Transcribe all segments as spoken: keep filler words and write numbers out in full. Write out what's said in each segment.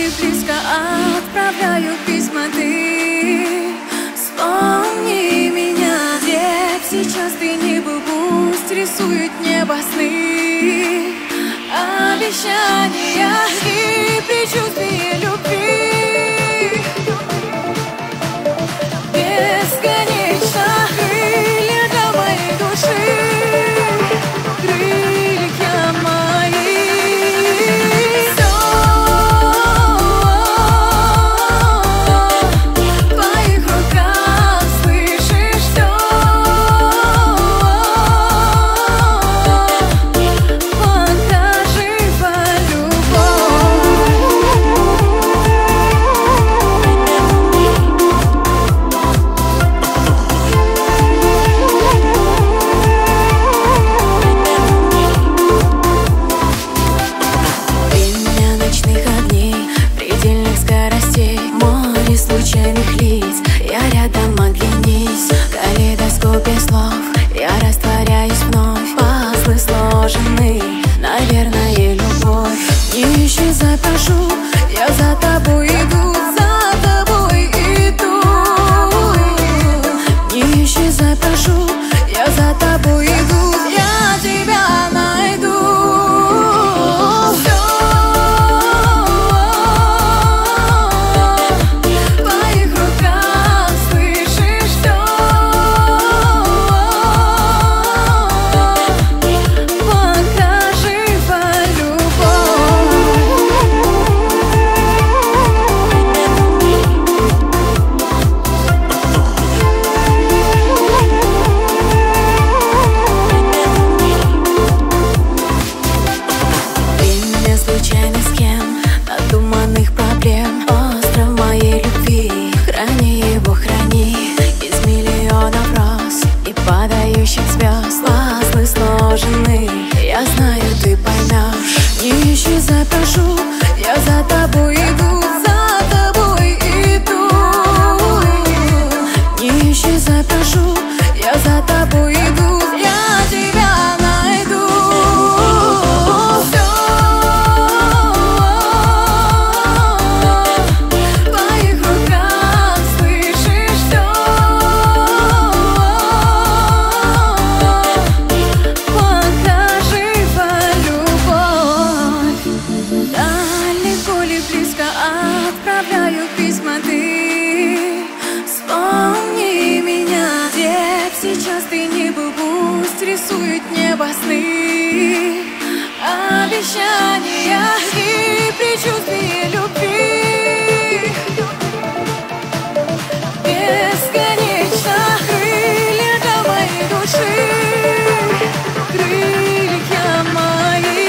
далеко ли близко отправляю письма ты. Вспомни меня, где сейчас ты не был, пусть рисует небо сны, обещания и предчувствие любви. Бесконечно крылья для моей души, крылья мои. Все в твоих руках, слышишь, все. Покажи случайных лиц, я рядом, оглянись. В калейдоскопе слов я растворяюсь вновь. Пазлы сложены, наверное, любовь. Не исчезай, прошу, я за тобой иду, за тобой иду. Не исчезай, прошу, я за тобой иду, я тебя найду. Случайно с кем, надуманных проблем, остров моей любви. Храни его, храни из миллионов роз и падающих звезд. Пазлы сложены, я знаю, ты поймешь. Не исчезай, прошу, я за тобой иду, за тобой иду. Не исчезай, прошу, я за тобой иду, я тебя найду. Отправляю письма ты. Вспомни меня, где сейчас ты не был, пусть рисует небо сны, обещания и предчувствие любви. Бесконечно крылья для моей души, крылья мои.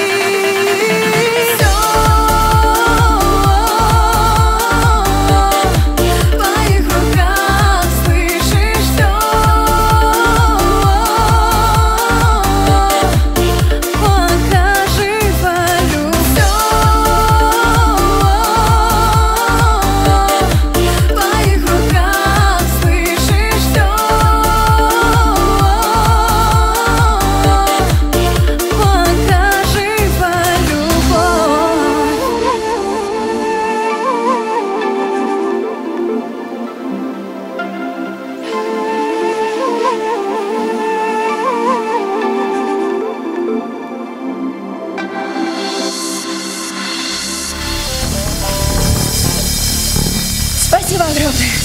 Спасибо огромное.